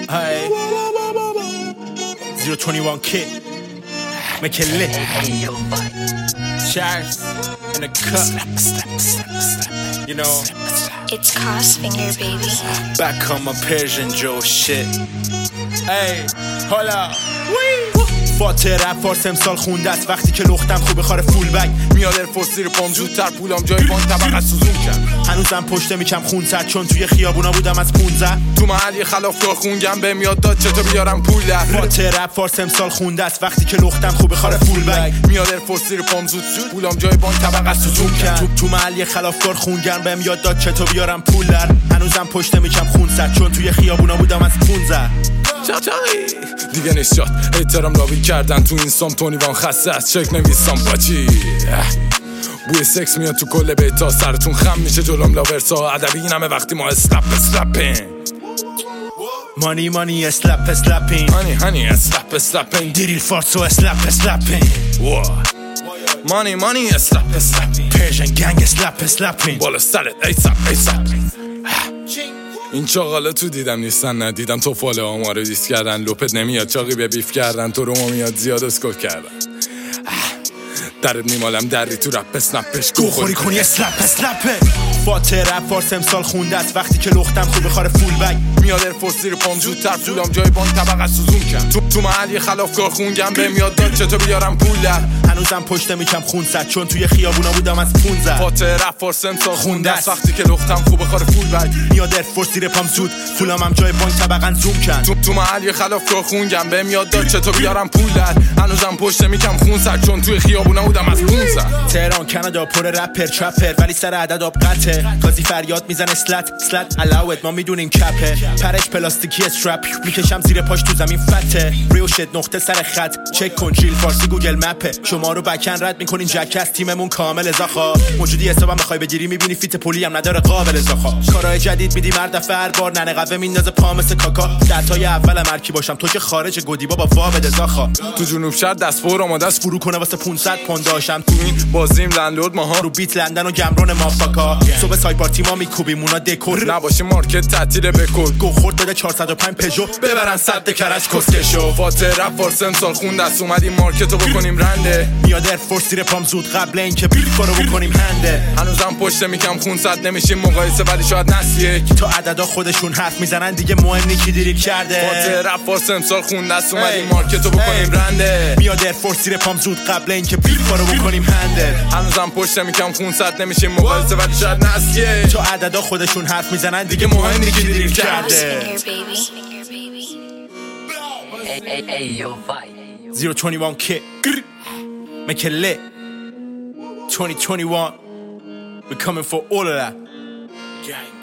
Hey 021 kid make it lit. Cheers in a cup. You know It's Crossfinger, baby. back on my Persian Joe shit. Hey hold up. فاتر رپ فارس امسال خونده است وقتی که لختم خوبه خاره فول بگ میاد ارفورس زیر پام زودتر پولام جای بانک طبقه سوزون کرد هنوزم پشت میکم خون زد چون توی خیابونا بودم از 15 تو محلی خلافکار خونگم به میاد داد چطور بیارم پول در فاتر رپ فارس امسال خونده است وقتی که لختم خوبه خاره فول بگ میاد ارفورس زیر پام زود پولام جای بانک طبقه سوزون کرد تو محلی خلافکار خونگرم بهم یاد داد چطور بیارم پول در هنوزم پشت میکم خون زد چون توی خیابونا بودم از 15 دیگه نشاد احترام لاوی کردن تو این سام تونیوان خسته از چک نویسام باچی بوی سکس میاد تو کل بیتا سرتون خم میشه جلوم لاورسا ادبی این همه وقتی ما اسلپین مانی اسلپین هانی اسلپین دیریل فارسو اسلپین مانی اسلپین پرژن گنگ اسلپین بالا سرت ایسپ این چاقالا تو دیدم نیستن ندیدم تو فاله آمارو دیست کردن لپت نمیاد چاقی به بیف کردن تو رو میاد زیاد اسکوت کردن درب نیمالم دری تو رپ اسنپش گوخوری کنی اسلپه فاتر رپ فارس امسال خونده است وقتی که لختم خوبه خاره فول بگ میاد ارفورس زیر پام زودتر پولام جای بانک طبقه سوزون کرد تو محلی خلافکار خونگم به میاد داد چطور بیارم پول در هنوزم پشت میکم خون زد چون توی خیابونا بودم از 15 فاتر رپ فارس امسال خونده است وقتی که لختم خوبه خاره فول بگ میاد ارفورس زیر پام زود پولام جای بانک طبقه زوم کرد تو محلی خلافکار خونگم به میاد داد چطور بیارم پول در هنوزم پشت میکم خون زد چون توی خیابونا بودم از 15 تهران کانادا پر رپر چپر ولی سر عدد آب قطعه قاضی فریاد میزنه سلت علاوت ما میدونیم کپه پرش پلاستیکی استرپ میکشم زیر پاش تو زمین فته ریو شت نقطه سر خط چک کن جیل فارسی گوگل مپه شما رو بکن رد میکنین جکس تیممون کامل ازاخا موجودی حسابم بخوای بگیری میبینی فیت پولی هم نداره قابل ازاخا کارهای جدید میدی مرد دفعه هر بار ننه قهوه میندازه پا مثل کاکا دتای اول مرکی باشم تو که خارج گودیبا با وابد ازاخا تو جنوب شهر دست فور آماده است فرو کنه واسه 500 پوند داشتم تو این بازیم لندلورد ماها رو بیت لندن و گمرون مافاکا صبح سای پارتی ما میکوبیم اونا دکور نباشه مارکت تعطیل بکن گو خورد بده 405 پژو ببرن صد کرج کسکشو فاتر رپ فارس امسال خونده است اومدیم مارکتو بکنیم رنده میاد ارفورس زیر پام زود قبل اینکه بیف رو بکنیم هنده هنوزم پشت میکم خون صد نمیشیم مقایسه ولی شاید نسیه تو عددا خودشون حرف میزنن دیگه مهم نی کی دیریل کرده فاتر رپ فارس امسال خونده است اومدیم مارکتو بکنیم رنده میاد ارفورس زیر پام زود قبل اینکه بیف رو بکنیم هنده هنوزم پشت میکم خون صد نمیشیم مقایسه ولی شاید نسیه تو عددا خودشون حرف میزنن دیگه مهم نی کی دیریل کرده Crossfinger, baby. 021 kid make it lit 2021 we're coming for all of that.